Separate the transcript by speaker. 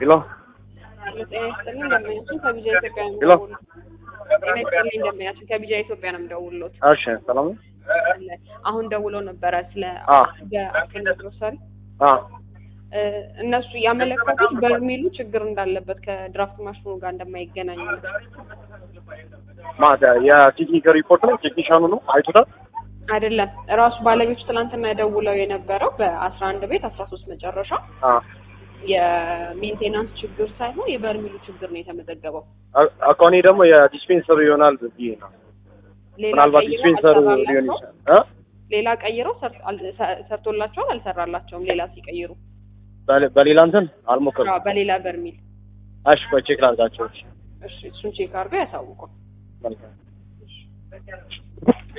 Speaker 1: Hello. Hello. እሺ ሰላም ነው።
Speaker 2: አሁን ደውሎ ነበር ስለ የአክን ግሮሰሪ እነሱ ያመለከቱት በርሚሉ ችግር እንዳለበት ከድራፍት ማሽኑ ጋር እንደማይገናኝ ነው።
Speaker 1: ማታ የቴክኒክ ሪፖርት ነው ቴክኒሻኑ ነው አይቶታል
Speaker 2: አይደለም ራሱ ባለቤቱ ትናንትና ደውለው የነበረው በ11 ቤት 13 መጨረሻ የሜንቴናንስ ችግር ሳይሆን የበርሚሉ ችግር ነው የተመዘገበው።
Speaker 1: አቆኔ ደግሞ የዲስፔንሰሩ ይሆናል ብዬ ነው። ምናልባት ዲስፔንሰሩ ሊሆን ይችላል።
Speaker 2: ሌላ ቀይረው ሰርቶላቸዋል አልሰራላቸውም። ሌላ ሲቀይሩ
Speaker 1: በሌላ እንትን አልሞከሩም።
Speaker 2: በሌላ በርሚል
Speaker 1: እሺ ቼክ ላድርጋቸው።
Speaker 2: እሺ እሱን ቼክ አድርገው ያሳውቁ።
Speaker 1: መልካም